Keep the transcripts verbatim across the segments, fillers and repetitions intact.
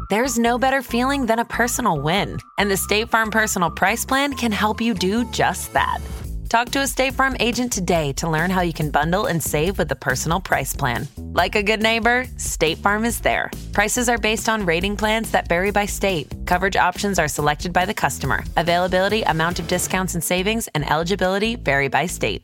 There's no better feeling than a personal win, and the State Farm Personal Price Plan can help you do just that. Talk to a State Farm agent today to learn how you can bundle and save with the Personal Price Plan. Like a good neighbor, State Farm is there. Prices are based on rating plans that vary by state. Coverage options are selected by the customer. Availability, amount of discounts and savings, and eligibility vary by state.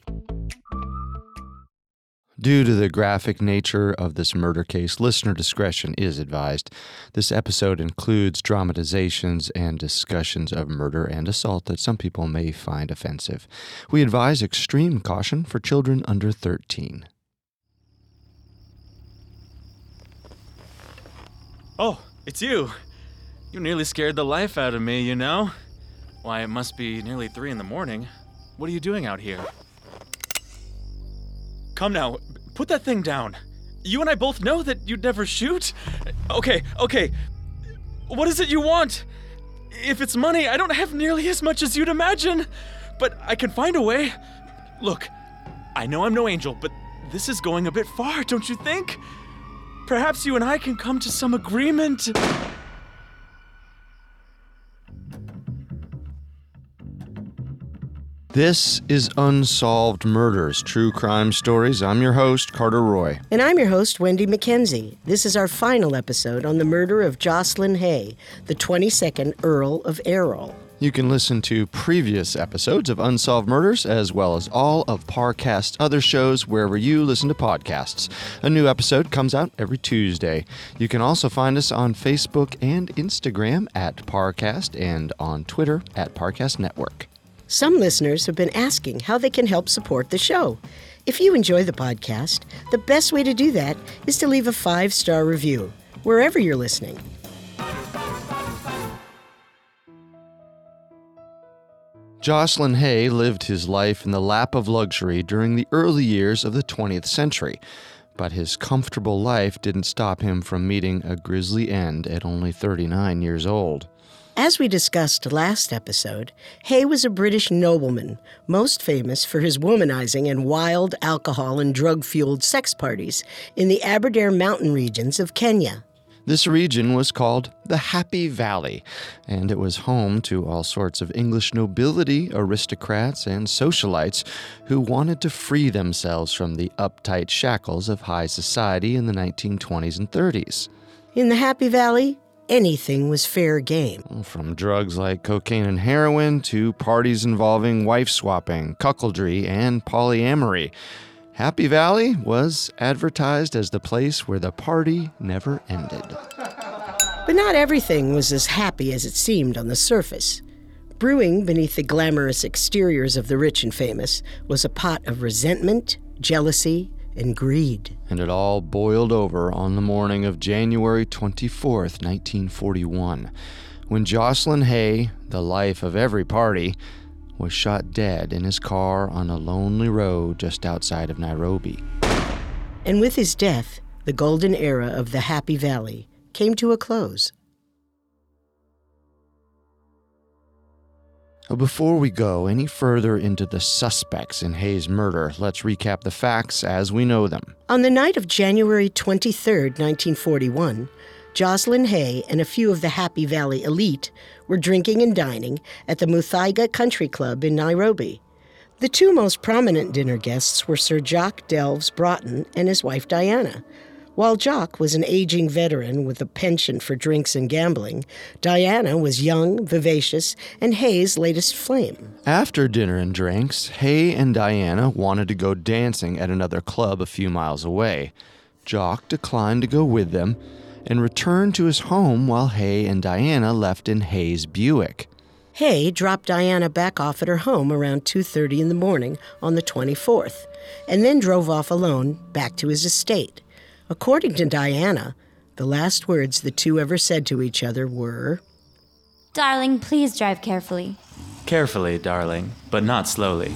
Due to the graphic nature of this murder case, listener discretion is advised. This episode includes dramatizations and discussions of murder and assault that some people may find offensive. We advise extreme caution for children under thirteen. Oh, it's you. You nearly scared the life out of me, you know? Why, it must be nearly three in the morning. What are you doing out here? Come now, put that thing down. You and I both know that you'd never shoot. Okay, okay. What is it you want? If it's money, I don't have nearly as much as you'd imagine. But I can find a way. Look, I know I'm no angel, but this is going a bit far, don't you think? Perhaps you and I can come to some agreement. This is Unsolved Murders, True Crime Stories. I'm your host, Carter Roy. And I'm your host, Wendy McKenzie. This is our final episode on the murder of Jocelyn Hay, the twenty-second Earl of Errol. You can listen to previous episodes of Unsolved Murders, as well as all of Parcast's other shows wherever you listen to podcasts. A new episode comes out every Tuesday. You can also find us on Facebook and Instagram at Parcast and on Twitter at Parcast Network. Some listeners have been asking how they can help support the show. If you enjoy the podcast, the best way to do that is to leave a five-star review, wherever you're listening. Jocelyn Hay lived his life in the lap of luxury during the early years of the twentieth century, but his comfortable life didn't stop him from meeting a grisly end at only thirty-nine years old. As we discussed last episode, Hay was a British nobleman, most famous for his womanizing and wild alcohol and drug-fueled sex parties in the Aberdare mountain regions of Kenya. This region was called the Happy Valley, and it was home to all sorts of English nobility, aristocrats, and socialites who wanted to free themselves from the uptight shackles of high society in the nineteen twenties and thirties. In the Happy Valley, anything was fair game. From drugs like cocaine and heroin to parties involving wife-swapping, cuckoldry, and polyamory. Happy Valley was advertised as the place where the party never ended. But not everything was as happy as it seemed on the surface. Brewing beneath the glamorous exteriors of the rich and famous was a pot of resentment, jealousy, and greed. And it all boiled over on the morning of January twenty-fourth, nineteen forty-one, when Jocelyn Hay, the life of every party, was shot dead in his car on a lonely road just outside of Nairobi. And with his death, the golden era of the Happy Valley came to a close. Before we go any further into the suspects in Hay's murder, let's recap the facts as we know them. On the night of January twenty-third, nineteen forty-one, Jocelyn Hay and a few of the Happy Valley elite were drinking and dining at the Muthaiga Country Club in Nairobi. The two most prominent dinner guests were Sir Jock Delves Broughton and his wife Diana. While Jock was an aging veteran with a penchant for drinks and gambling, Diana was young, vivacious, and Hay's latest flame. After dinner and drinks, Hay and Diana wanted to go dancing at another club a few miles away. Jock declined to go with them and returned to his home while Hay and Diana left in Hay's Buick. Hay dropped Diana back off at her home around two thirty in the morning on the twenty-fourth, and then drove off alone back to his estate. According to Diana, the last words the two ever said to each other were, "Darling, please drive carefully." Carefully, darling, but not slowly.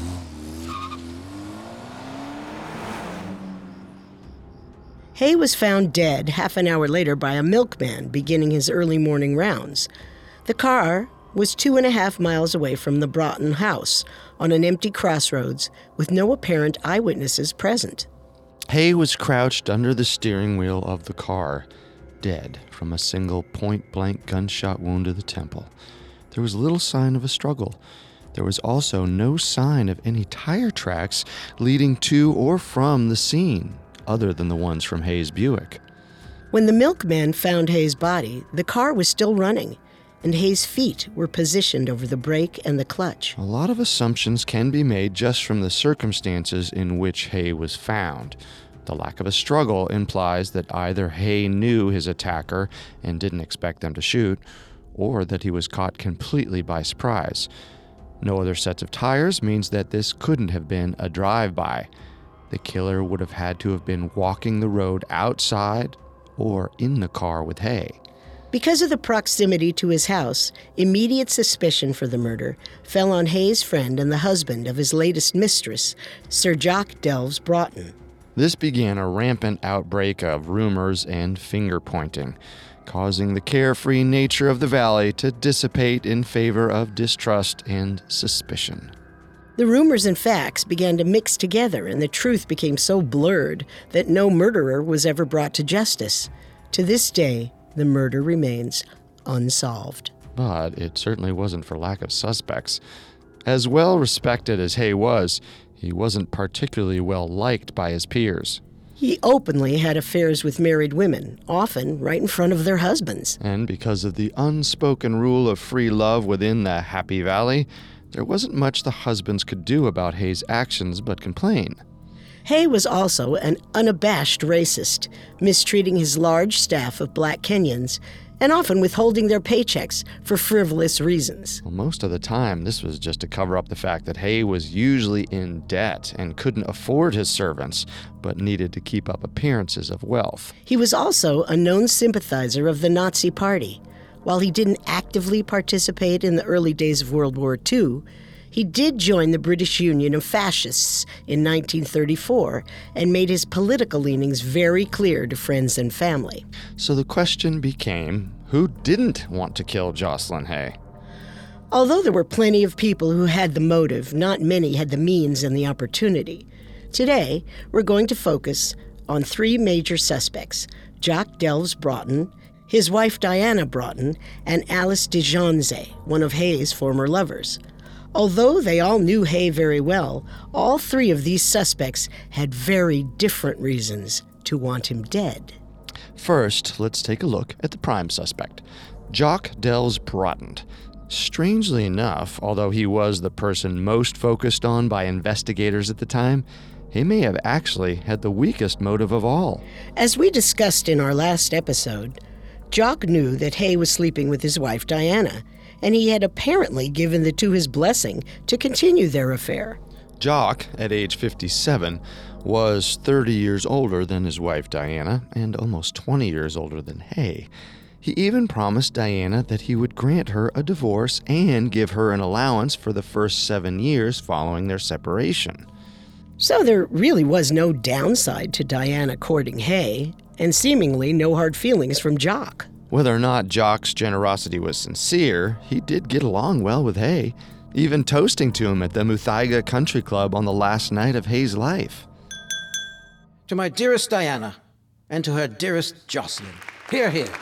Hay was found dead half an hour later by a milkman beginning his early morning rounds. The car was two and a half miles away from the Broughton house on an empty crossroads with no apparent eyewitnesses present. Hay was crouched under the steering wheel of the car. dead from a single point-blank gunshot wound to the temple. There was little sign of a struggle. There was also no sign of any tire tracks leading to or from the scene, other than the ones from Hay's Buick. When the milkman found Hay's body, the car was still running, and Hay's feet were positioned over the brake and the clutch. A lot of assumptions can be made just from the circumstances in which Hay was found. The lack of a struggle implies that either Hay knew his attacker and didn't expect them to shoot, or that he was caught completely by surprise. No other sets of tires means that this couldn't have been a drive-by. The killer would have had to have been walking the road outside or in the car with Hay. Because of the proximity to his house, immediate suspicion for the murder fell on Hay's friend and the husband of his latest mistress, Sir Jock Delves Broughton. This began a rampant outbreak of rumors and finger-pointing, causing the carefree nature of the valley to dissipate in favor of distrust and suspicion. The rumors and facts began to mix together, and the truth became so blurred that no murderer was ever brought to justice. To this day, the murder remains unsolved. But it certainly wasn't for lack of suspects. As well respected as Hay was, he wasn't particularly well liked by his peers. He openly had affairs with married women, often right in front of their husbands. And because of the unspoken rule of free love within the Happy Valley, there wasn't much the husbands could do about Hay's actions but complain. Hay was also an unabashed racist, mistreating his large staff of black Kenyans and often withholding their paychecks for frivolous reasons. Well, most of the time, this was just to cover up the fact that Hay was usually in debt and couldn't afford his servants, but needed to keep up appearances of wealth. He was also a known sympathizer of the Nazi Party. While he didn't actively participate in the early days of World War Two, he did join the British Union of Fascists in nineteen thirty-four and made his political leanings very clear to friends and family. So the question became, who didn't want to kill Jocelyn Hay? Although there were plenty of people who had the motive, not many had the means and the opportunity. Today, we're going to focus on three major suspects: Jock Delves Broughton, his wife Diana Broughton, and Alice DeJonze, one of Hay's former lovers. Although they all knew Hay very well, all three of these suspects had very different reasons to want him dead. First, let's take a look at the prime suspect, Jock Delves Broughton. Strangely enough, although he was the person most focused on by investigators at the time, he may have actually had the weakest motive of all. As we discussed in our last episode, Jock knew that Hay was sleeping with his wife Diana, and he had apparently given the two his blessing to continue their affair. Jock, at age fifty-seven, was thirty years older than his wife Diana and almost twenty years older than Hay. He even promised Diana that he would grant her a divorce and give her an allowance for the first seven years following their separation. So there really was no downside to Diana courting Hay, and seemingly no hard feelings from Jock. Whether or not Jock's generosity was sincere, he did get along well with Hay, even toasting to him at the Muthaiga Country Club on the last night of Hay's life. To my dearest Diana, and to her dearest Jocelyn. Hear, hear.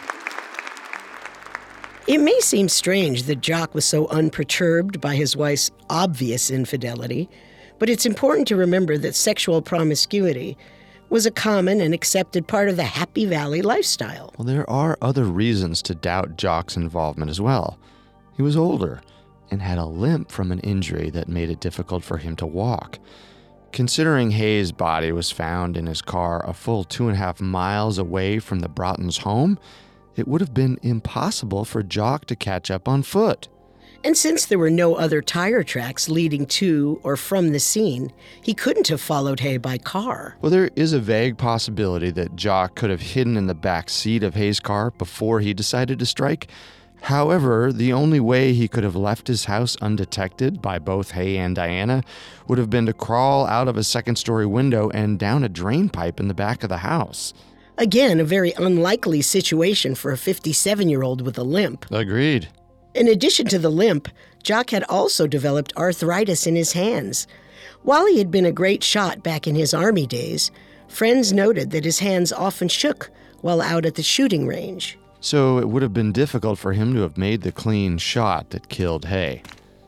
It may seem strange that Jock was so unperturbed by his wife's obvious infidelity, but it's important to remember that sexual promiscuity was a common and accepted part of the Happy Valley lifestyle. Well, there are other reasons to doubt Jock's involvement as well. He was older and had a limp from an injury that made it difficult for him to walk. Considering Hay's body was found in his car a full two and a half miles away from the Broughton's home, it would have been impossible for Jock to catch up on foot. And since there were no other tire tracks leading to or from the scene, he couldn't have followed Hay by car. Well, there is a vague possibility that Jock could have hidden in the back seat of Hay's car before he decided to strike. However, the only way he could have left his house undetected by both Hay and Diana would have been to crawl out of a second-story window and down a drain pipe in the back of the house. Again, a very unlikely situation for a fifty-seven-year-old with a limp. Agreed. In addition to the limp, Jock had also developed arthritis in his hands. While he had been a great shot back in his Army days, friends noted that his hands often shook while out at the shooting range. So it would have been difficult for him to have made the clean shot that killed Hay.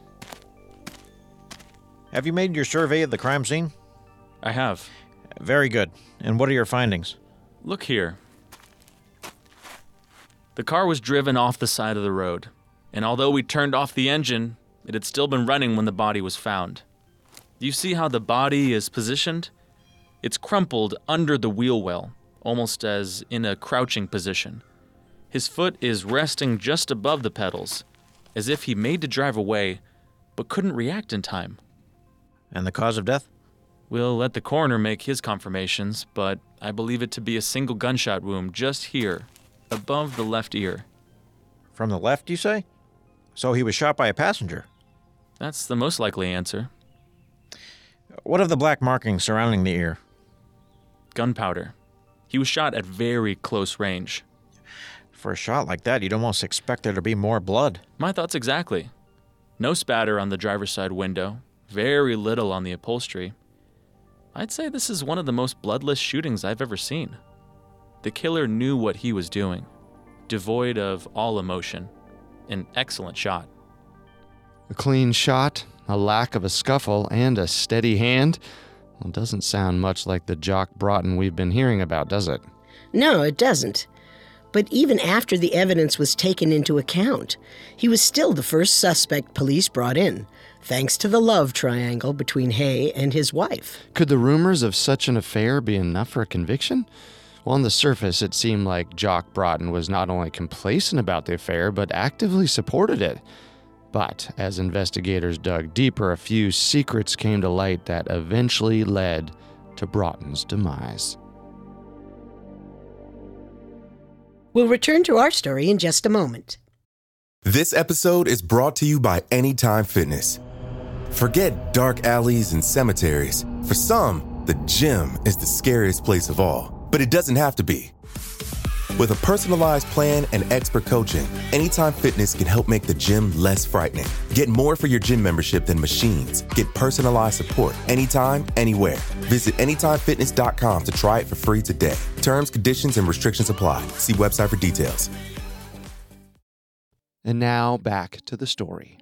Have you made your survey of the crime scene? I have. Very good. And what are your findings? Look here. The car was driven off the side of the road, and although we turned off the engine, it had still been running when the body was found. Do you see how the body is positioned? It's crumpled under the wheel well, almost as in a crouching position. His foot is resting just above the pedals, as if he made to drive away, but couldn't react in time. And the cause of death? We'll let the coroner make his confirmations, but I believe it to be a single gunshot wound just here, above the left ear. From the left, you say? So he was shot by a passenger? That's the most likely answer. What of the black markings surrounding the ear? Gunpowder. He was shot at very close range. For a shot like that, you'd almost expect there to be more blood. My thoughts exactly. No spatter on the driver's side window, very little on the upholstery. I'd say this is one of the most bloodless shootings I've ever seen. The killer knew what he was doing, devoid of all emotion. An excellent shot. A clean shot, a lack of a scuffle, and a steady hand? Well, it doesn't sound much like the Jock Broughton we've been hearing about, does it? No, it doesn't. But even after the evidence was taken into account, he was still the first suspect police brought in, thanks to the love triangle between Hay and his wife. Could the rumors of such an affair be enough for a conviction? Well, on the surface, it seemed like Jock Broughton was not only complacent about the affair, but actively supported it. But as investigators dug deeper, a few secrets came to light that eventually led to Broughton's demise. We'll return to our story in just a moment. This episode is brought to you by Anytime Fitness. Forget dark alleys and cemeteries. For some, the gym is the scariest place of all. But it doesn't have to be. With a personalized plan and expert coaching, Anytime Fitness can help make the gym less frightening. Get more for your gym membership than machines. Get personalized support anytime, anywhere. Visit anytime fitness dot com to try it for free today. Terms, conditions, and restrictions apply. See website for details. And now back to the story.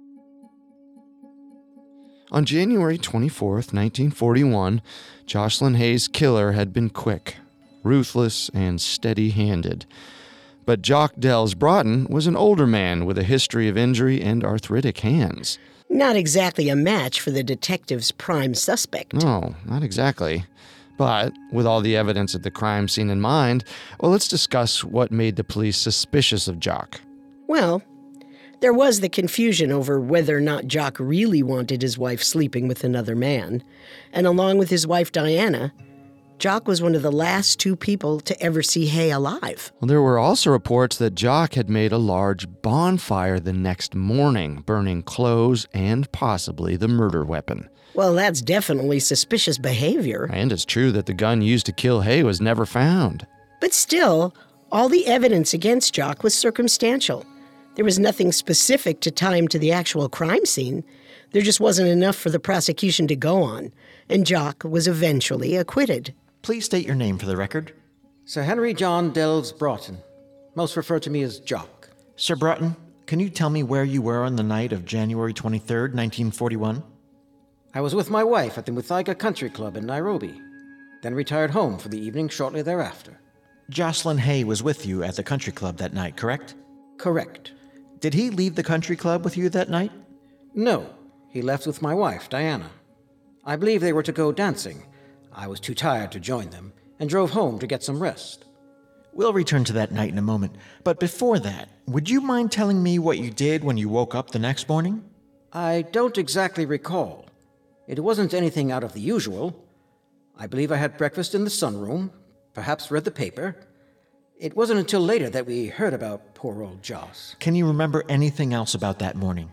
On January twenty-fourth, nineteen forty-one, Jocelyn Hay's killer had been quick, ruthless, and steady-handed. But Jock Dells Broughton was an older man with a history of injury and arthritic hands. Not exactly a match for the detective's prime suspect. No, not exactly. But with all the evidence at the crime scene in mind, well, let's discuss what made the police suspicious of Jock. Well, there was the confusion over whether or not Jock really wanted his wife sleeping with another man. And along with his wife Diana, Jock was one of the last two people to ever see Hay alive. Well, there were also reports that Jock had made a large bonfire the next morning, burning clothes and possibly the murder weapon. Well, that's definitely suspicious behavior. And it's true that the gun used to kill Hay was never found. But still, all the evidence against Jock was circumstantial. There was nothing specific to tie him to the actual crime scene. There just wasn't enough for the prosecution to go on, and Jock was eventually acquitted. Please state your name for the record. Sir Henry John Dells Broughton. Most refer to me as Jock. Sir Broughton, can you tell me where you were on the night of January twenty-third, nineteen forty-one? I was with my wife at the Muthaiga Country Club in Nairobi, then retired home for the evening shortly thereafter. Jocelyn Hay was with you at the country club that night, correct? Correct. Did he leave the country club with you that night? No. He left with my wife, Diana. I believe they were to go dancing. I was too tired to join them and drove home to get some rest. We'll return to that night in a moment, but before that, would you mind telling me what you did when you woke up the next morning? I don't exactly recall. It wasn't anything out of the usual. I believe I had breakfast in the sunroom, perhaps read the paper. It wasn't until later that we heard about poor old Joss. Can you remember anything else about that morning?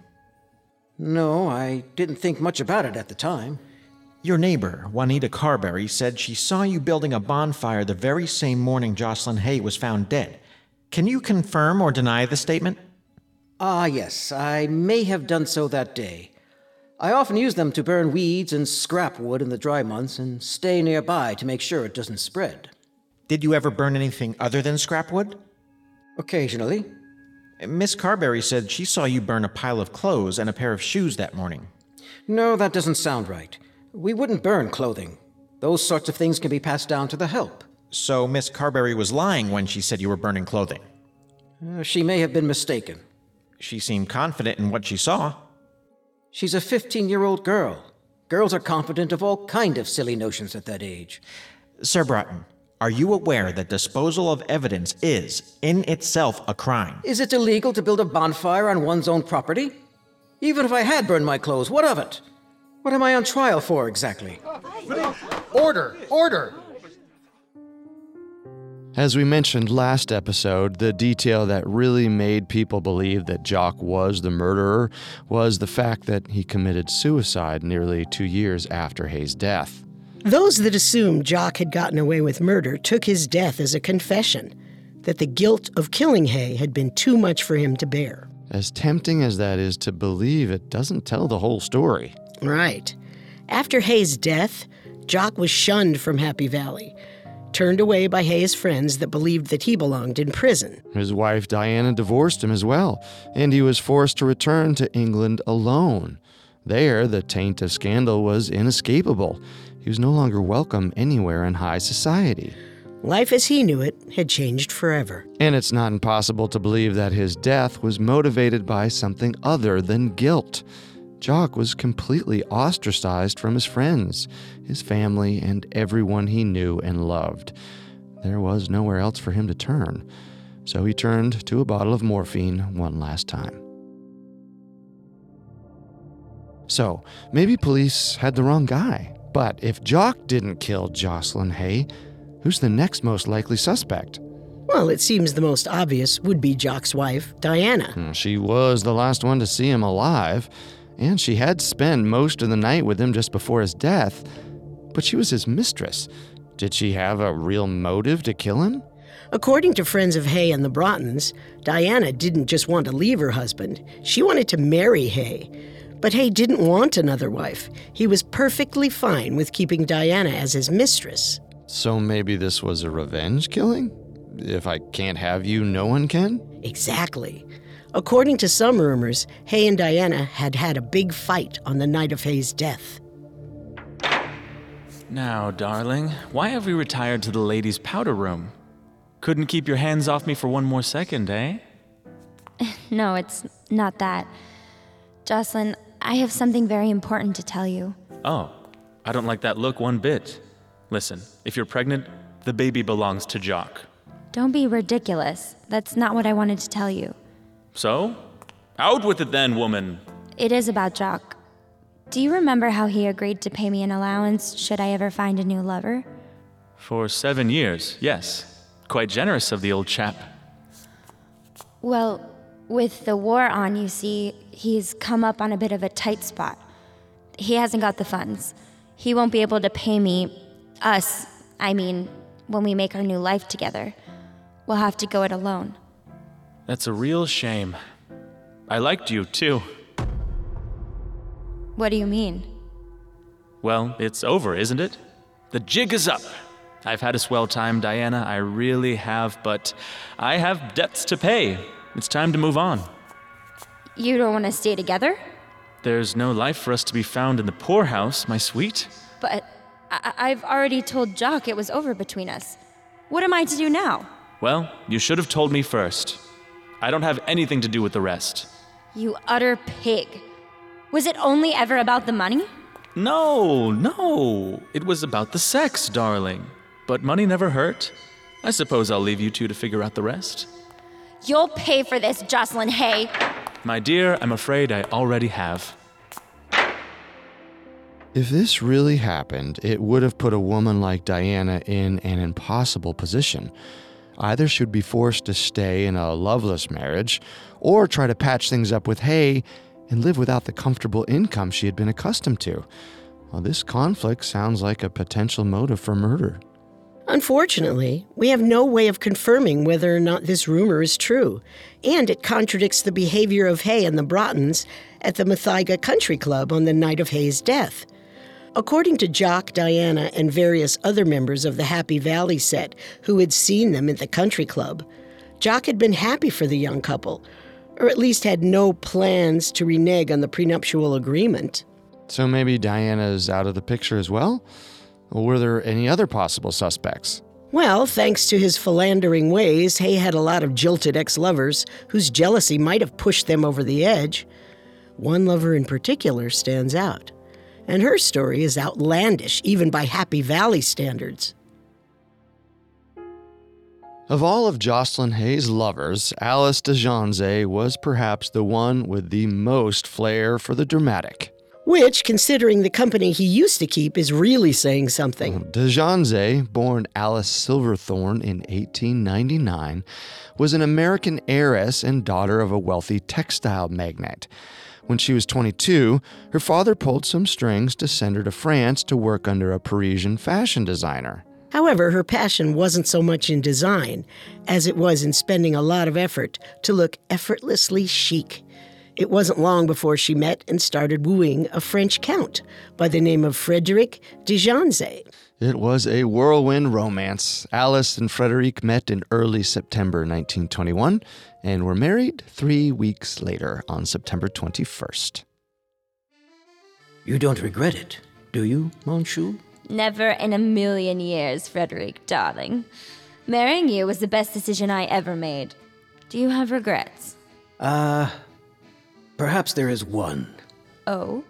No, I didn't think much about it at the time. Your neighbor, Juanita Carberry, said she saw you building a bonfire the very same morning Jocelyn Hay was found dead. Can you confirm or deny the statement? Ah, yes, I may have done so that day. I often use them to burn weeds and scrap wood in the dry months and stay nearby to make sure it doesn't spread. Did you ever burn anything other than scrap wood? Occasionally. Miss Carberry said she saw you burn a pile of clothes and a pair of shoes that morning. No, that doesn't sound right. We wouldn't burn clothing. Those sorts of things can be passed down to the help. So Miss Carberry was lying when she said you were burning clothing? Uh, she may have been mistaken. She seemed confident in what she saw. She's a fifteen-year-old girl. Girls are confident of all kind of silly notions at that age. Sir Broughton, are you aware that disposal of evidence is, in itself, a crime? Is it illegal to build a bonfire on one's own property? Even if I had burned my clothes, what of it? What am I on trial for, exactly? Order! Order! As we mentioned last episode, the detail that really made people believe that Jock was the murderer was the fact that he committed suicide nearly two years after Hay's death. Those that assumed Jock had gotten away with murder took his death as a confession that the guilt of killing Hay had been too much for him to bear. As tempting as that is to believe, it doesn't tell the whole story. Right. After Hay's death, Jock was shunned from Happy Valley, turned away by Hay's friends that believed that he belonged in prison. His wife Diana divorced him as well, and he was forced to return to England alone. There, the taint of scandal was inescapable. He was no longer welcome anywhere in high society. Life as he knew it had changed forever. And it's not impossible to believe that his death was motivated by something other than guilt. Jock was completely ostracized from his friends, his family, and everyone he knew and loved. There was nowhere else for him to turn, so he turned to a bottle of morphine one last time. So, maybe police had the wrong guy. But if Jock didn't kill Jocelyn Hay, who's the next most likely suspect? Well, it seems the most obvious would be Jock's wife, Diana. She was the last one to see him alive, and she had spent most of the night with him just before his death. But she was his mistress. Did she have a real motive to kill him? According to friends of Hay and the Broughtons, Diana didn't just want to leave her husband. She wanted to marry Hay. But Hay didn't want another wife. He was perfectly fine with keeping Diana as his mistress. So maybe this was a revenge killing? If I can't have you, no one can? Exactly. According to some rumors, Hay and Diana had had a big fight on the night of Hay's death. Now, darling, why have we retired to the ladies' powder room? Couldn't keep your hands off me for one more second, eh? No, it's not that. Jocelyn, I have something very important to tell you. Oh, I don't like that look one bit. Listen, if you're pregnant, the baby belongs to Jock. Don't be ridiculous. That's not what I wanted to tell you. So? Out with it then, woman! It is about Jock. Do you remember how he agreed to pay me an allowance should I ever find a new lover? For seven years, yes. Quite generous of the old chap. Well, with the war on, you see, he's come up on a bit of a tight spot. He hasn't got the funds. He won't be able to pay me, us, I mean, when we make our new life together. We'll have to go it alone. That's a real shame. I liked you, too. What do you mean? Well, it's over, isn't it? The jig is up. I've had a swell time, Diana, I really have, but I have debts to pay. It's time to move on. You don't want to stay together? There's no life for us to be found in the poorhouse, my sweet. But I- I've already told Jock it was over between us. What am I to do now? Well, you should have told me first. I don't have anything to do with the rest. You utter pig. Was it only ever about the money? No, no. It was about the sex, darling. But money never hurt. I suppose I'll leave you two to figure out the rest. You'll pay for this, Jocelyn Hay. My dear, I'm afraid I already have. If this really happened, it would have put a woman like Diana in an impossible position. Either she'd be forced to stay in a loveless marriage, or try to patch things up with Hay and live without the comfortable income she had been accustomed to. Well, this conflict sounds like a potential motive for murder. Unfortunately, we have no way of confirming whether or not this rumor is true, and it contradicts the behavior of Hay and the Broughtons at the Muthaiga Country Club on the night of Hay's death. According to Jock, Diana, and various other members of the Happy Valley set who had seen them at the country club, Jock had been happy for the young couple, or at least had no plans to renege on the prenuptial agreement. So maybe Diana's out of the picture as well? Or were there any other possible suspects? Well, thanks to his philandering ways, Hay had a lot of jilted ex-lovers whose jealousy might have pushed them over the edge. One lover in particular stands out, and her story is outlandish, even by Happy Valley standards. Of all of Jocelyn Hay's lovers, Alice de Janzay was perhaps the one with the most flair for the dramatic. Which, considering the company he used to keep, is really saying something. De Janzay, born Alice Silverthorne in eighteen ninety-nine, was an American heiress and daughter of a wealthy textile magnate. When she was twenty-two, her father pulled some strings to send her to France to work under a Parisian fashion designer. However, her passion wasn't so much in design as it was in spending a lot of effort to look effortlessly chic. It wasn't long before she met and started wooing a French count by the name of Frédéric de Janzay. It was a whirlwind romance. Alice and Frédéric met in early September nineteen twenty-one and were married three weeks later on September twenty-first. You don't regret it, do you, Mon Chou? Never in a million years, Frederick, darling. Marrying you was the best decision I ever made. Do you have regrets? Uh, perhaps there is one. Oh?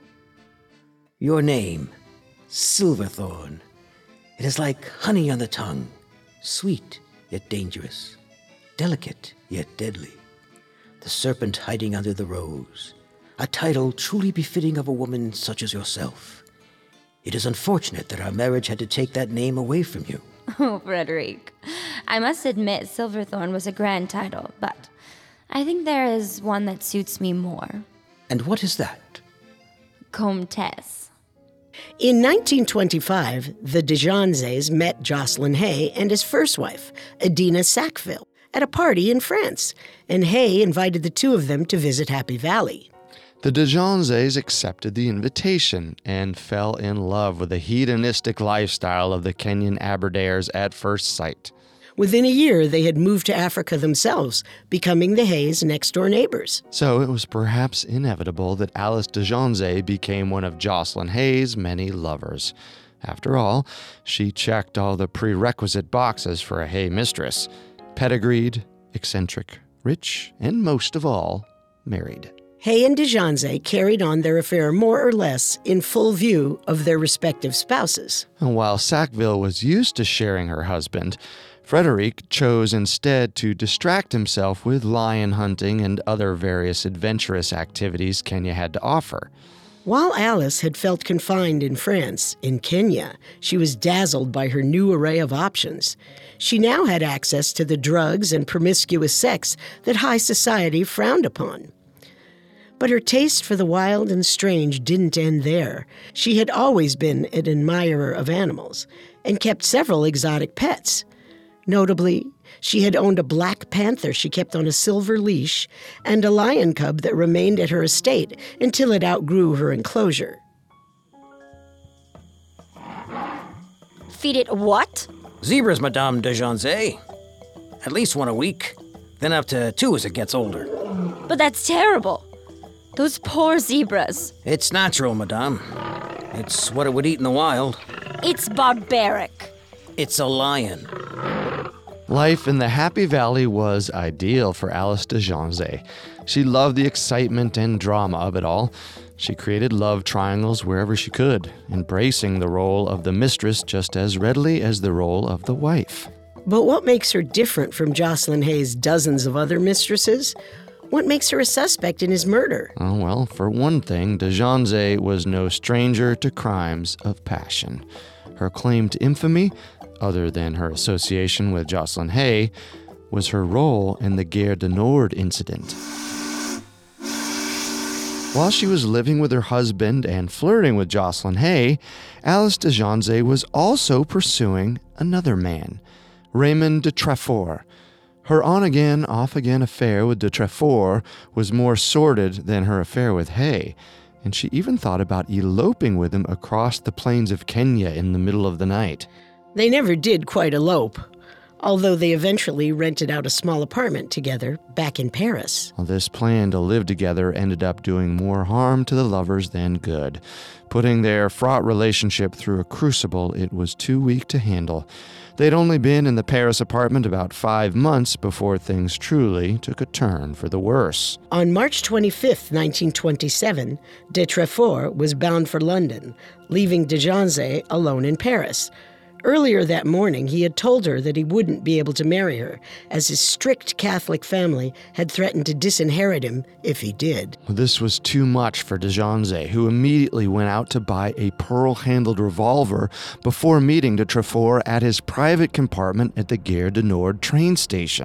Your name, Silverthorne. It is like honey on the tongue, sweet yet dangerous, delicate yet deadly. The serpent hiding under the rose, a title truly befitting of a woman such as yourself. It is unfortunate that our marriage had to take that name away from you. Oh, Frederic. I must admit Silverthorne was a grand title, but I think there is one that suits me more. And what is that? Comtesse. In nineteen twenty-five, the de Janzays met Jocelyn Hay and his first wife, Adina Sackville, at a party in France, and Hay invited the two of them to visit Happy Valley. The de Janzays accepted the invitation and fell in love with the hedonistic lifestyle of the Kenyan Aberdares at first sight. Within a year, they had moved to Africa themselves, becoming the Hays' next-door neighbors. So it was perhaps inevitable that Alice de Janzay became one of Jocelyn Hay's many lovers. After all, she checked all the prerequisite boxes for a Hay mistress: pedigreed, eccentric, rich, and most of all, married. Hay and de Janzay carried on their affair more or less in full view of their respective spouses. And while Sackville was used to sharing her husband, Frédéric chose instead to distract himself with lion hunting and other various adventurous activities Kenya had to offer. While Alice had felt confined in France, in Kenya, she was dazzled by her new array of options. She now had access to the drugs and promiscuous sex that high society frowned upon. But her taste for the wild and strange didn't end there. She had always been an admirer of animals and kept several exotic pets. Notably, she had owned a black panther she kept on a silver leash and a lion cub that remained at her estate until it outgrew her enclosure. Feed it what? Zebras, Madame de Janzay. At least one a week, then up to two as it gets older. But that's terrible. Those poor zebras. It's natural, Madame. It's what it would eat in the wild. It's barbaric. It's a lion. Life in the Happy Valley was ideal for Alice de Janzay. She loved the excitement and drama of it all. She created love triangles wherever she could, embracing the role of the mistress just as readily as the role of the wife. But what makes her different from Jocelyn Hay's dozens of other mistresses? What makes her a suspect in his murder? Oh, well, for one thing, de Janzay was no stranger to crimes of passion. Her claim to infamy, other than her association with Jocelyn Hay, was her role in the Gare du Nord incident. While she was living with her husband and flirting with Jocelyn Hay, Alice de Janzay was also pursuing another man, Raymond de Trafort. Her on-again, off-again affair with de Trafort was more sordid than her affair with Hay. and she even thought about eloping with him across the plains of Kenya in the middle of the night. They never did quite elope, although they eventually rented out a small apartment together back in Paris. Well, this plan to live together ended up doing more harm to the lovers than good, putting their fraught relationship through a crucible it was too weak to handle. They'd only been in the Paris apartment about five months before things truly took a turn for the worse. On March twenty-fifth, nineteen twenty-seven, de Treffort was bound for London, leaving de Janzay alone in Paris. Earlier that morning, he had told her that he wouldn't be able to marry her, as his strict Catholic family had threatened to disinherit him if he did. This was too much for de Janzay, who immediately went out to buy a pearl-handled revolver before meeting de Treffort at his private compartment at the Gare du Nord train station.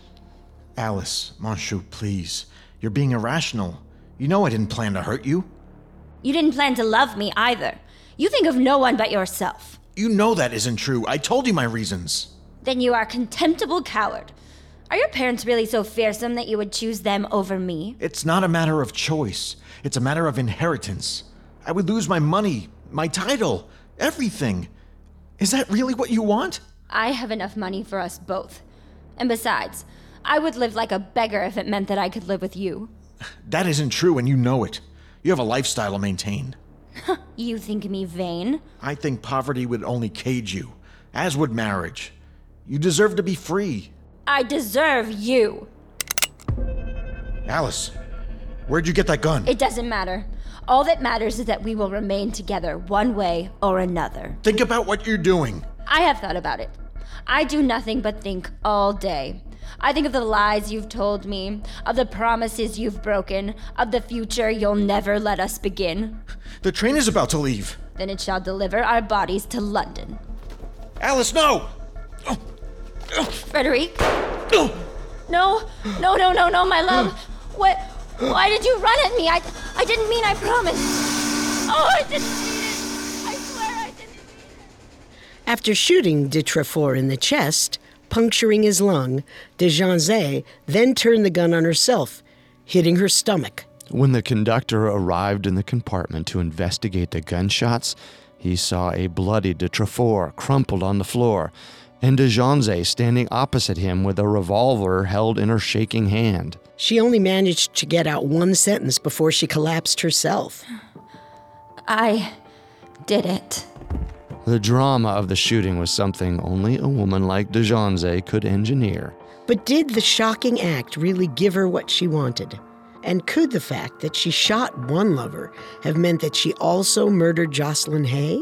Alice, Monsieur, please. You're being irrational. You know I didn't plan to hurt you. You didn't plan to love me either. You think of no one but yourself. You know that isn't true. I told you my reasons. Then you are a contemptible coward. Are your parents really so fearsome that you would choose them over me? It's not a matter of choice. It's a matter of inheritance. I would lose my money, my title, everything. Is that really what you want? I have enough money for us both. And besides, I would live like a beggar if it meant that I could live with you. That isn't true, and you know it. You have a lifestyle to maintain. You think me vain? I think poverty would only cage you, as would marriage. You deserve to be free. I deserve you. Alice, where'd you get that gun? It doesn't matter. All that matters is that we will remain together one way or another. Think about what you're doing. I have thought about it. I do nothing but think all day. I think of the lies you've told me, of the promises you've broken, of the future you'll never let us begin. The train is about to leave. Then it shall deliver our bodies to London. Alice, no! Oh. Frederic? No, no, no, no, no, my love. What? Why did you run at me? I, I didn't mean I promised. Oh, I didn't mean it. I swear I didn't mean it. After shooting de Treffort in the chest, puncturing his lung, de Janzay then turned the gun on herself, hitting her stomach. When the conductor arrived in the compartment to investigate the gunshots, he saw a bloody de Treffort crumpled on the floor, and de Janzay standing opposite him with a revolver held in her shaking hand. She only managed to get out one sentence before she collapsed herself. I did it. The drama of the shooting was something only a woman like de Janzay could engineer. But did the shocking act really give her what she wanted? And could the fact that she shot one lover have meant that she also murdered Jocelyn Hay?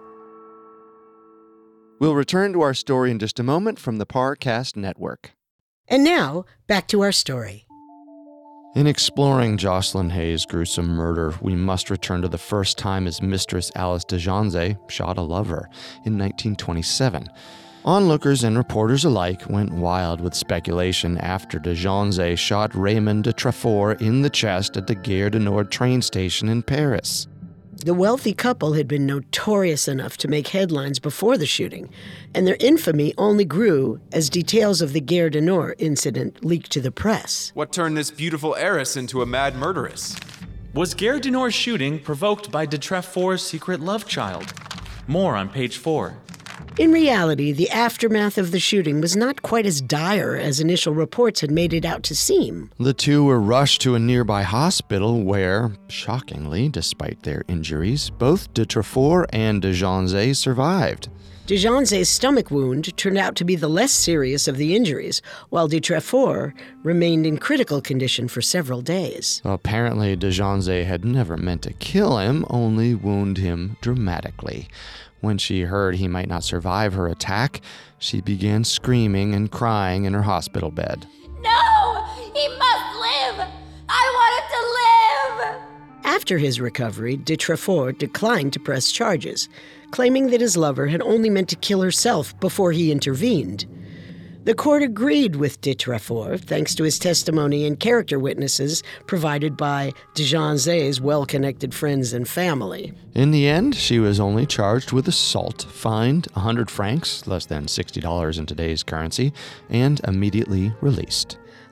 We'll return to our story in just a moment from the Parcast Network. And now, back to our story. In exploring Jocelyn Hay's gruesome murder, we must return to the first time his mistress Alice de Janzay shot a lover in nineteen twenty-seven. Onlookers and reporters alike went wild with speculation after de Janzay shot Raymond de Treffort in the chest at the Gare du Nord train station in Paris. The wealthy couple had been notorious enough to make headlines before the shooting, and their infamy only grew as details of the Gare du Nord incident leaked to the press. What turned this beautiful heiress into a mad murderess? Was Gare du Nord's shooting provoked by de Treffort's secret love child? More on page four. In reality, the aftermath of the shooting was not quite as dire as initial reports had made it out to seem. The two were rushed to a nearby hospital where, shockingly, despite their injuries, both de Treffort and de Janzay survived. De Janzay's stomach wound turned out to be the less serious of the injuries, while de Treffort remained in critical condition for several days. Apparently, de Janzay had never meant to kill him, only wound him dramatically. When she heard he might not survive her attack, she began screaming and crying in her hospital bed. No! He must live! I want him to live! After his recovery, de Treffort declined to press charges, claiming that his lover had only meant to kill herself before he intervened. The court agreed with de Treffort, thanks to his testimony and character witnesses provided by de Janzay's well-connected friends and family. In the end, she was only charged with assault, fined one hundred francs, less than sixty dollars in today's currency, and immediately released.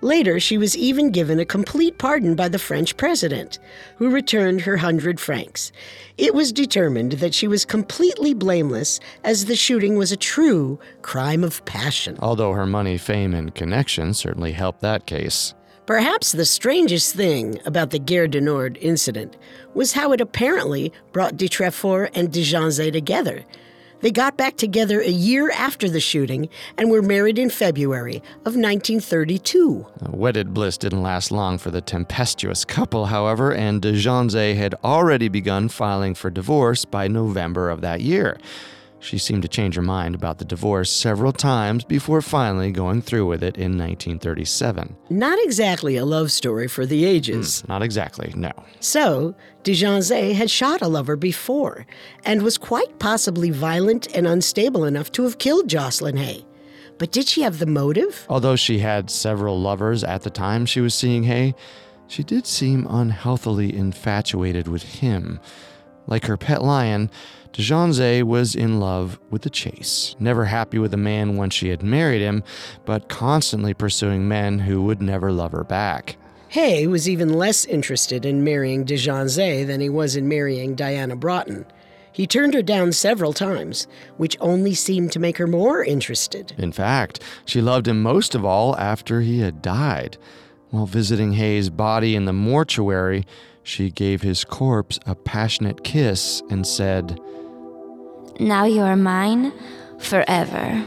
Later, she was even given a complete pardon by the French president, who returned her hundred francs. It was determined that she was completely blameless, as the shooting was a true crime of passion. Although her money, fame, and connections certainly helped that case. Perhaps the strangest thing about the Gare du Nord incident was how it apparently brought de Treffort and de Janzay together. They got back together a year after the shooting and were married in February of nineteen thirty-two. Wedded bliss didn't last long for the tempestuous couple, however, and de Janzay had already begun filing for divorce by November of that year. She seemed to change her mind about the divorce several times before finally going through with it in nineteen thirty-seven. Not exactly a love story for the ages. Mm, not exactly, no. So, de Janzay had shot a lover before and was quite possibly violent and unstable enough to have killed Jocelyn Hay. But did she have the motive? Although she had several lovers at the time she was seeing Hay, she did seem unhealthily infatuated with him. Like her pet lion, de Janzay was in love with the chase, never happy with a man once she had married him, but constantly pursuing men who would never love her back. Hay was even less interested in marrying de Janzay than he was in marrying Diana Broughton. He turned her down several times, which only seemed to make her more interested. In fact, she loved him most of all after he had died. While visiting Hay's body in the mortuary, she gave his corpse a passionate kiss and said, "Now you are mine forever."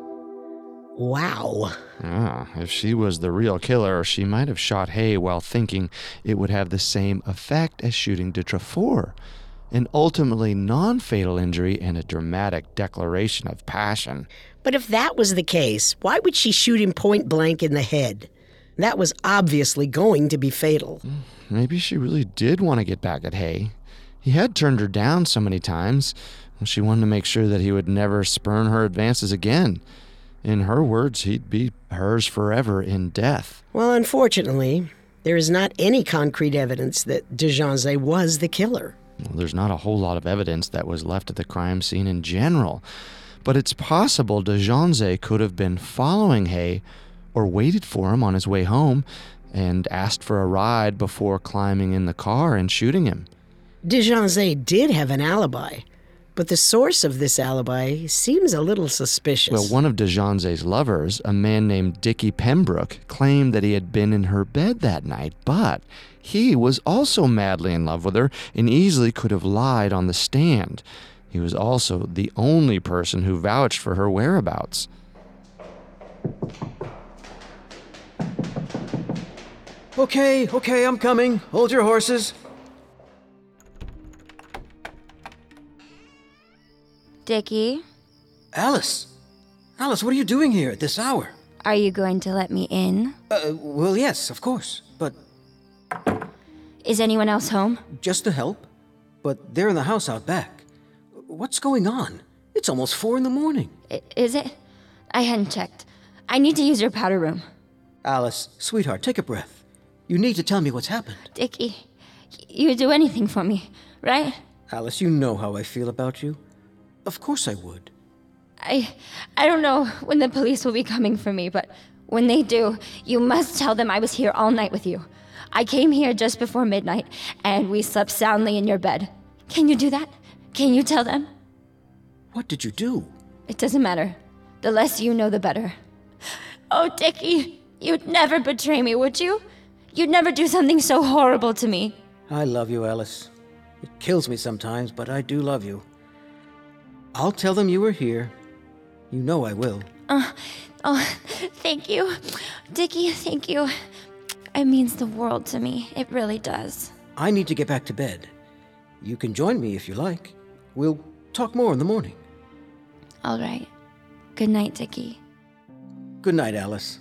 Wow. Ah, if she was the real killer, she might have shot Hay while thinking it would have the same effect as shooting de Treffort, an ultimately non-fatal injury and a dramatic declaration of passion. But if that was the case, why would she shoot him point blank in the head? That was obviously going to be fatal. Maybe she really did want to get back at Hay. He had turned her down so many times. She wanted to make sure that he would never spurn her advances again. In her words, he'd be hers forever in death. Well, unfortunately, there is not any concrete evidence that de Janzay was the killer. Well, there's not a whole lot of evidence that was left at the crime scene in general. But it's possible de Janzay could have been following Hay or waited for him on his way home and asked for a ride before climbing in the car and shooting him. De Janzay did have an alibi, but the source of this alibi seems a little suspicious. Well, one of de Janzay's lovers, a man named Dickie Pembroke, claimed that he had been in her bed that night, but he was also madly in love with her and easily could have lied on the stand. He was also the only person who vouched for her whereabouts. Okay, okay, I'm coming. Hold your horses. Dickie? Alice! Alice, what are you doing here at this hour? Are you going to let me in? Uh, well, yes, of course, but... Is anyone else home? Just to help, but they're in the house out back. What's going on? It's almost four in the morning. I- is it? I hadn't checked. I need to use your powder room. Alice, sweetheart, take a breath. You need to tell me what's happened. Dickie, you would do anything for me, right? Alice, you know how I feel about you. Of course I would. I I don't know when the police will be coming for me, but when they do, you must tell them I was here all night with you. I came here just before midnight, and we slept soundly in your bed. Can you do that? Can you tell them? What did you do? It doesn't matter. The less you know, the better. Oh, Dickie, you'd never betray me, would you? You'd never do something so horrible to me. I love you, Alice. It kills me sometimes, but I do love you. I'll tell them you were here. You know I will. Uh, oh, thank you. Dickie, thank you. It means the world to me. It really does. I need to get back to bed. You can join me if you like. We'll talk more in the morning. All right. Good night, Dickie. Good night, Alice.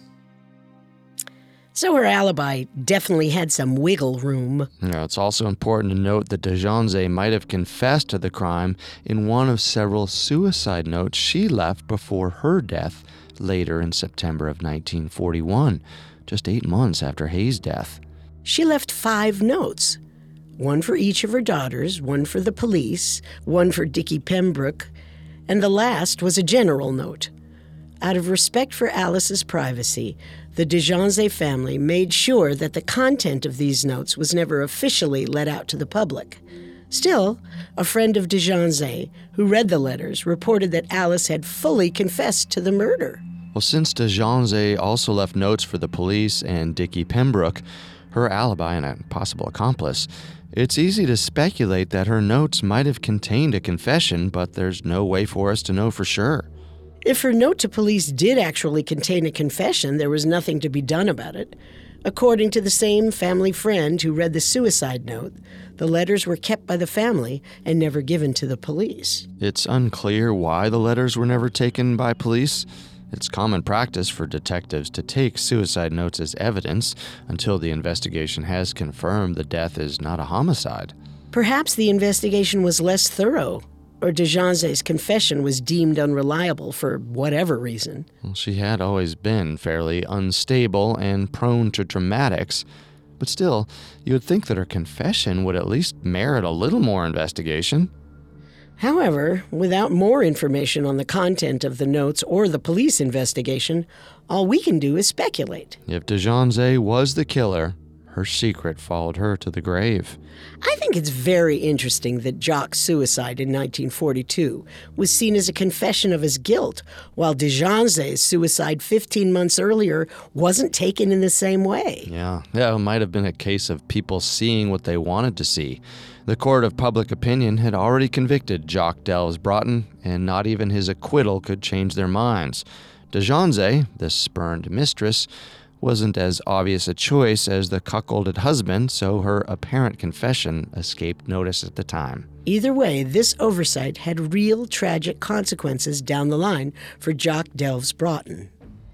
So her alibi definitely had some wiggle room. Yeah, it's also important to note that de Janzay might have confessed to the crime in one of several suicide notes she left before her death later in September of nineteen forty-one, just eight months after Hay's death. She left five notes, one for each of her daughters, one for the police, one for Dickie Pembroke, and the last was a general note. Out of respect for Alice's privacy, the DeJonge family made sure that the content of these notes was never officially let out to the public. Still, a friend of DeJonge, who read the letters, reported that Alice had fully confessed to the murder. Well, since DeJonge also left notes for the police and Dickie Pembroke, her alibi and a possible accomplice, it's easy to speculate that her notes might have contained a confession, but there's no way for us to know for sure. If her note to police did actually contain a confession, there was nothing to be done about it. According to the same family friend who read the suicide note, the letters were kept by the family and never given to the police. It's unclear why the letters were never taken by police. It's common practice for detectives to take suicide notes as evidence until the investigation has confirmed the death is not a homicide. Perhaps the investigation was less thorough, or DeJonge's confession was deemed unreliable for whatever reason. Well, she had always been fairly unstable and prone to dramatics, but still, you would think that her confession would at least merit a little more investigation. However, without more information on the content of the notes or the police investigation, all we can do is speculate. If DeJonge was the killer, her secret followed her to the grave. I think it's very interesting that Jock's suicide in nineteen forty-two was seen as a confession of his guilt, while DeJonge's suicide fifteen months earlier wasn't taken in the same way. Yeah, yeah, it might have been a case of people seeing what they wanted to see. The court of public opinion had already convicted Jock Delves Broughton, and not even his acquittal could change their minds. DeJonge, the spurned mistress, wasn't as obvious a choice as the cuckolded husband, so her apparent confession escaped notice at the time. Either way, this oversight had real tragic consequences down the line for Jock Delves Broughton.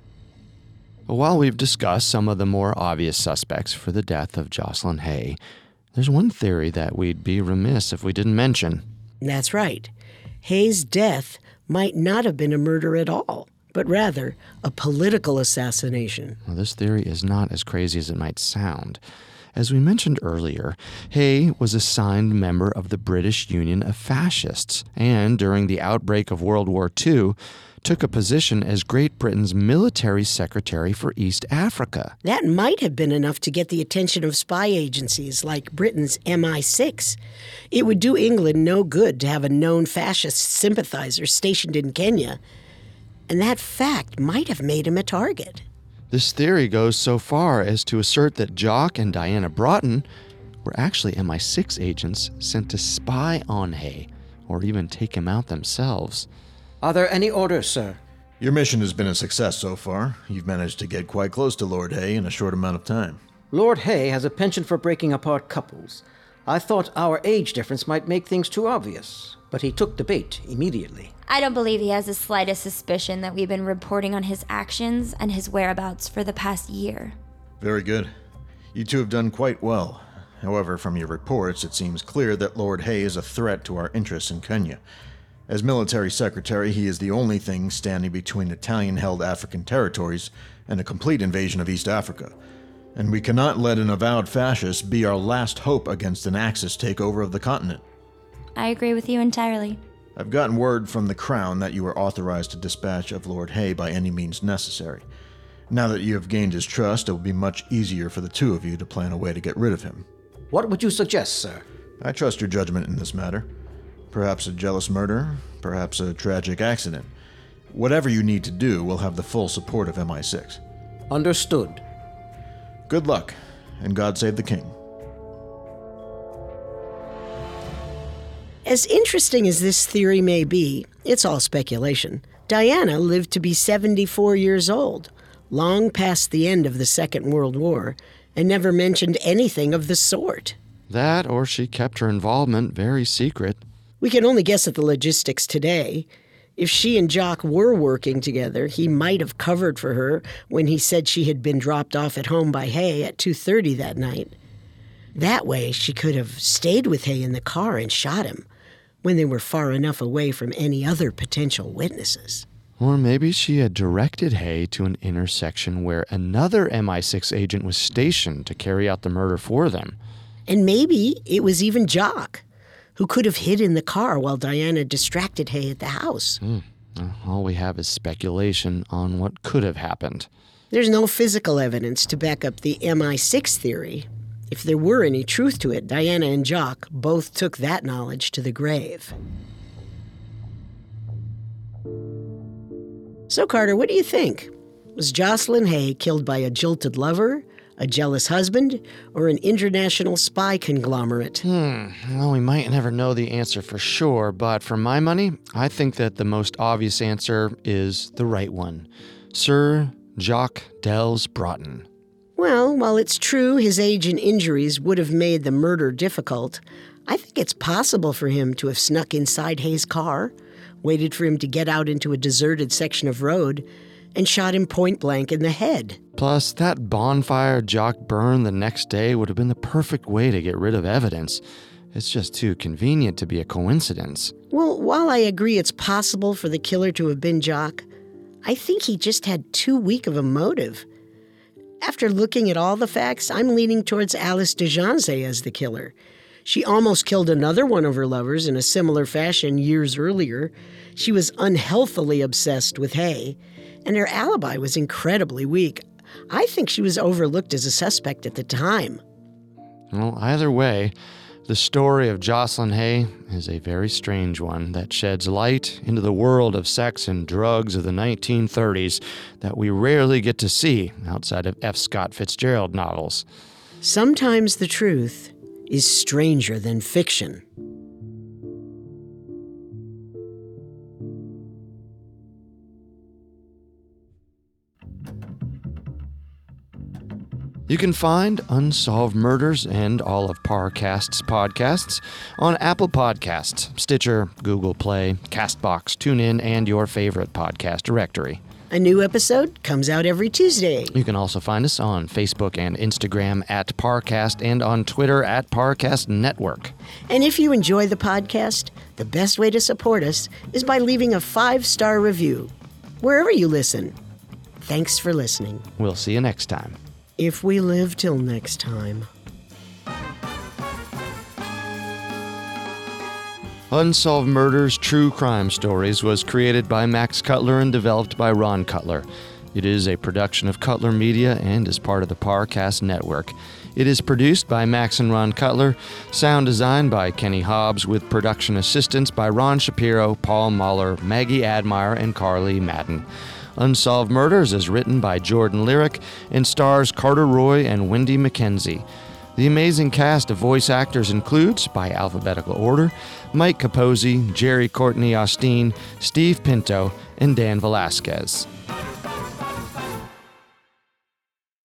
While we've discussed some of the more obvious suspects for the death of Jocelyn Hay, there's one theory that we'd be remiss if we didn't mention. That's right. Hay's death might not have been a murder at all, but rather a political assassination. Well, this theory is not as crazy as it might sound. As we mentioned earlier, Hay was a signed member of the British Union of Fascists, and during the outbreak of World War Two, took a position as Great Britain's military secretary for East Africa. That might have been enough to get the attention of spy agencies like Britain's M I six. It would do England no good to have a known fascist sympathizer stationed in Kenya, and that fact might have made him a target. This theory goes so far as to assert that Jock and Diana Broughton were actually M I six agents sent to spy on Hay, or even take him out themselves. Are there any orders, sir? Your mission has been a success so far. You've managed to get quite close to Lord Hay in a short amount of time. Lord Hay has a penchant for breaking apart couples. I thought our age difference might make things too obvious, but he took the bait immediately. I don't believe he has the slightest suspicion that we've been reporting on his actions and his whereabouts for the past year. Very good. You two have done quite well. However, from your reports, it seems clear that Lord Hay is a threat to our interests in Kenya. As military secretary, he is the only thing standing between Italian-held African territories and a complete invasion of East Africa. And we cannot let an avowed fascist be our last hope against an Axis takeover of the continent. I agree with you entirely. I've gotten word from the Crown that you are authorized to dispatch of Lord Hay by any means necessary. Now that you have gained his trust, it will be much easier for the two of you to plan a way to get rid of him. What would you suggest, sir? I trust your judgment in this matter. Perhaps a jealous murder, perhaps a tragic accident. Whatever you need to do will have the full support of M I six. Understood. Good luck, and God save the king. As interesting as this theory may be, it's all speculation. Diana lived to be seventy-four years old, long past the end of the Second World War, and never mentioned anything of the sort. That, or she kept her involvement very secret. We can only guess at the logistics today. If she and Jock were working together, he might have covered for her when he said she had been dropped off at home by Hay at two thirty that night. That way, she could have stayed with Hay in the car and shot him when they were far enough away from any other potential witnesses. Or maybe she had directed Hay to an intersection where another M I six agent was stationed to carry out the murder for them. And maybe it was even Jock, who could have hid in the car while Diana distracted Hay at the house. Mm. All we have is speculation on what could have happened. There's no physical evidence to back up the M I six theory. If there were any truth to it, Diana and Jock both took that knowledge to the grave. So, Carter, what do you think? Was Jocelyn Hay killed by a jilted lover, a jealous husband, or an international spy conglomerate? Hmm. Well, we might never know the answer for sure, but for my money, I think that the most obvious answer is the right one. Sir Jock Delves Broughton. Well, while it's true his age and injuries would have made the murder difficult, I think it's possible for him to have snuck inside Hay's car, waited for him to get out into a deserted section of road, and shot him point blank in the head. Plus, that bonfire Jock burned the next day would have been the perfect way to get rid of evidence. It's just too convenient to be a coincidence. Well, while I agree it's possible for the killer to have been Jock, I think he just had too weak of a motive. After looking at all the facts, I'm leaning towards Alice Dejanze as the killer. She almost killed another one of her lovers in a similar fashion years earlier. She was unhealthily obsessed with Hay, and her alibi was incredibly weak. I think she was overlooked as a suspect at the time. Well, either way, the story of Jocelyn Hay is a very strange one that sheds light into the world of sex and drugs of the nineteen thirties that we rarely get to see outside of F. Scott Fitzgerald novels. Sometimes the truth is stranger than fiction. You can find Unsolved Murders and all of Parcast's podcasts on Apple Podcasts, Stitcher, Google Play, CastBox, TuneIn, and your favorite podcast directory. A new episode comes out every Tuesday. You can also find us on Facebook and Instagram at Parcast and on Twitter at Parcast Network. And if you enjoy the podcast, the best way to support us is by leaving a five-star review wherever you listen. Thanks for listening. We'll see you next time. If we live till next time. Unsolved Murders True Crime Stories was created by Max Cutler and developed by Ron Cutler. It is a production of Cutler Media and is part of the Parcast Network. It is produced by Max and Ron Cutler, sound design by Kenny Hobbs, with production assistance by Ron Shapiro, Paul Mahler, Maggie Admire, and Carly Madden. Unsolved Murders is written by Jordan Lyric and stars Carter Roy and Wendy McKenzie. The amazing cast of voice actors includes, by alphabetical order, Mike Capozzi, Jerry Courtney Austin, Steve Pinto, and Dan Velasquez.